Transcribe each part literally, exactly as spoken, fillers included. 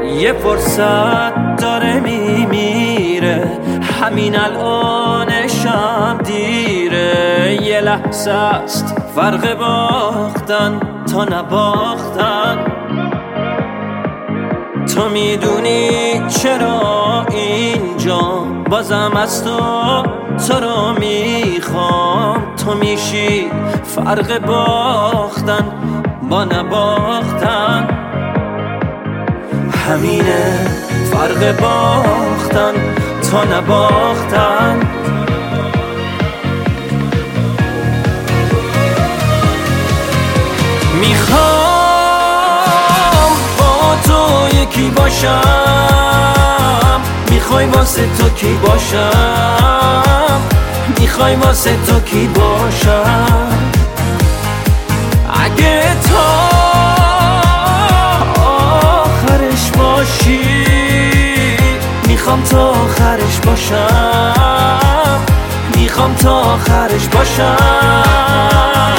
یه فرصت داره میمیره، همین الانشم دیره. یه لحظه است فرق باختن تا نباختن. تو میدونی چرا اینجا بازم از تو تو رو میخوام. تو میشی فرق باختن با نباختن. همینه فرق باختن تا نباختن. میخوام با تو یکی باشم. میخوای واسه تو کی باشم؟ میخوای واسه تو کی باشم؟ اگه تا آخرش باشی میخوام تا آخرش باشم. میخوام تا آخرش باشم.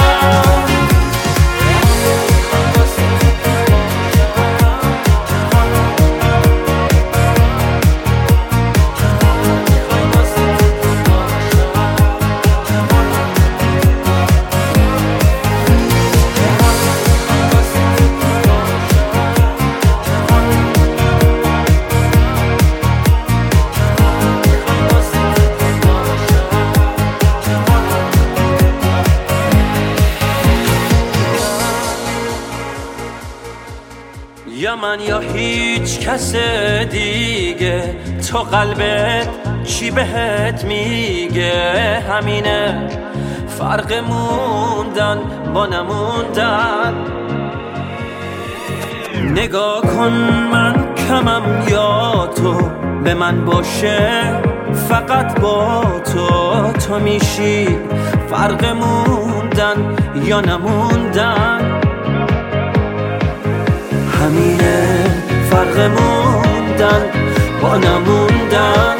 یا من یا هیچ کس دیگه، تو قلبت چی بهت میگه؟ همینه فرق موندن با نموندن. نگاه کن من کمم یا تو به من باشه، فقط با تو. تو میشی فرق موندن یا نموندن. همینه فرق موندن با نموندن.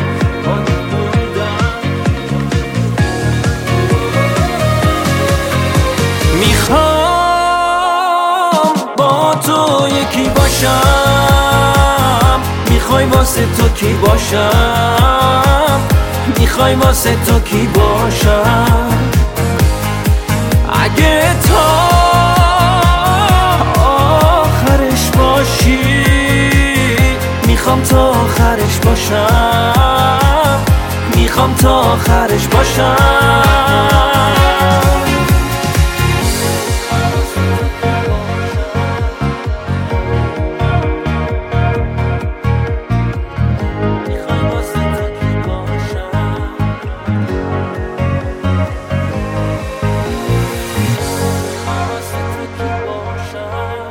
میخوام با تو یکی باشم. میخوای واسه تو کی باشم؟ میخوای واسه تو کی باشم؟ اگه تا میخوام تا آخرش باشم. میخوام تا آخرش باشم. میخوای واسه تو کی باشم؟ میخوای واسه تو کی باشم؟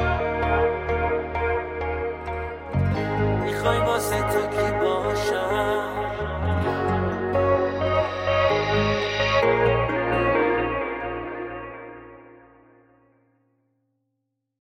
میخوای واسه تو کی باشم؟